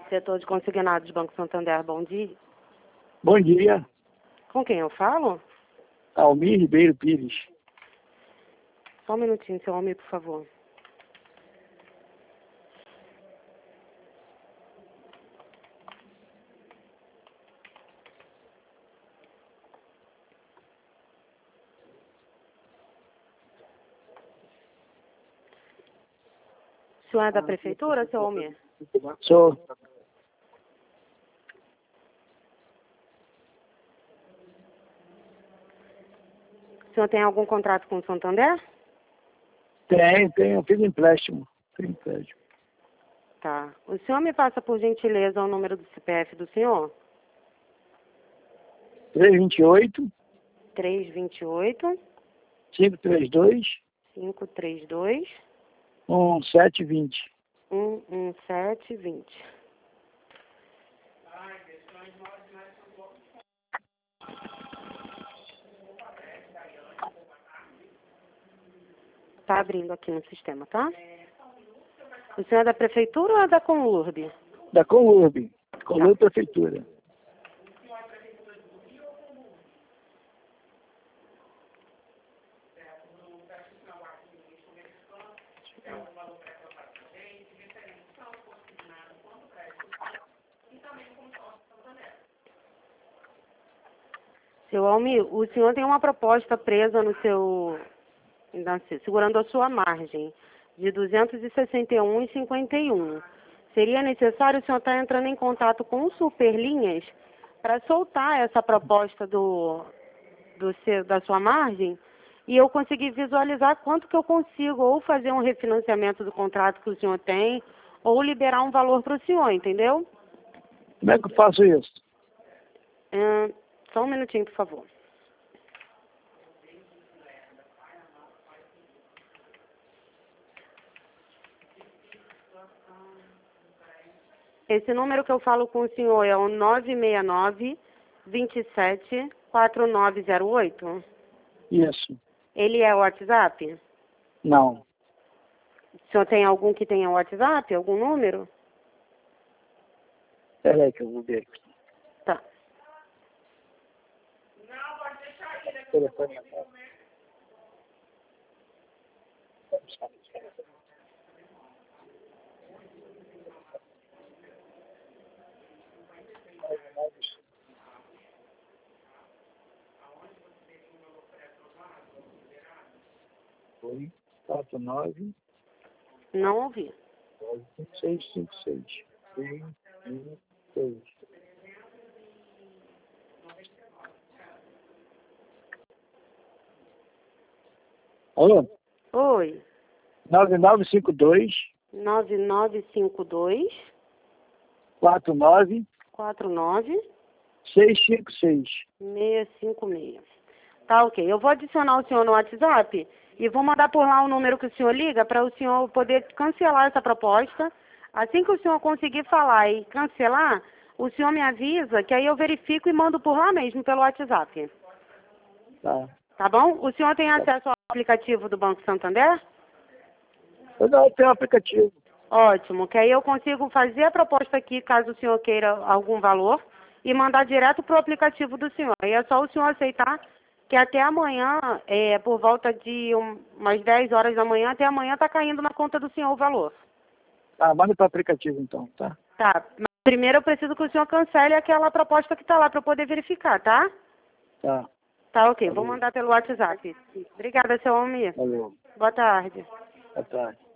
Setor de consignados, Banco Santander, bom dia. Bom dia, Com quem eu falo? Almir Ribeiro Pires. Só um minutinho, seu Almir, por favor. O senhor é da prefeitura, seu Almir? Sou. O senhor tem algum contrato com o Santander? Tenho, eu fiz empréstimo. Tá. O senhor me passa, por gentileza, o número do CPF do senhor? 328 328 532 532 1720. 11720. Tá abrindo aqui no sistema, tá? O senhor é da prefeitura ou é da Conlurb? Da Conlurb. Conlurb Prefeitura. Seu Almir, o senhor tem uma proposta presa no seu... segurando a sua margem, de 261,51. Seria necessário o senhor estar entrando em contato com o Superlinhas para soltar essa proposta da sua margem e eu conseguir visualizar quanto que eu consigo ou fazer um refinanciamento do contrato que o senhor tem ou liberar um valor para o senhor, entendeu? Como é que eu faço isso? Só um minutinho, por favor. Esse número que eu falo com o senhor é o 969-27-4908? Isso. Ele é o WhatsApp? Não. O senhor tem algum que tenha WhatsApp? Algum número? Espera aí que eu vou ver aqui. Tá. Telefone. Oi, 49 Não ouvi. 656 616. Alô? Oi. 9952 9952 49 49 656. 656. Tá, ok. Eu vou adicionar o senhor no WhatsApp e vou mandar por lá o número que o senhor liga para o senhor poder cancelar essa proposta. Assim que o senhor conseguir falar e cancelar, o senhor me avisa que aí eu verifico e mando por lá mesmo, pelo WhatsApp. Tá. Tá bom? O senhor tem acesso ao aplicativo do Banco Santander? Eu não tenho aplicativo. Ótimo, que aí eu consigo fazer a proposta aqui, caso o senhor queira algum valor, e mandar direto para o aplicativo do senhor. Aí é só o senhor aceitar que até amanhã, por volta de umas 10 horas da manhã, até amanhã está caindo na conta do senhor o valor. Tá, manda para o aplicativo então, tá? Tá, mas primeiro eu preciso que o senhor cancele aquela proposta que está lá para eu poder verificar, tá? Tá. Tá, ok. Valeu. Vou mandar pelo WhatsApp. Obrigada, seu Almir. Valeu. Boa tarde. Boa tarde.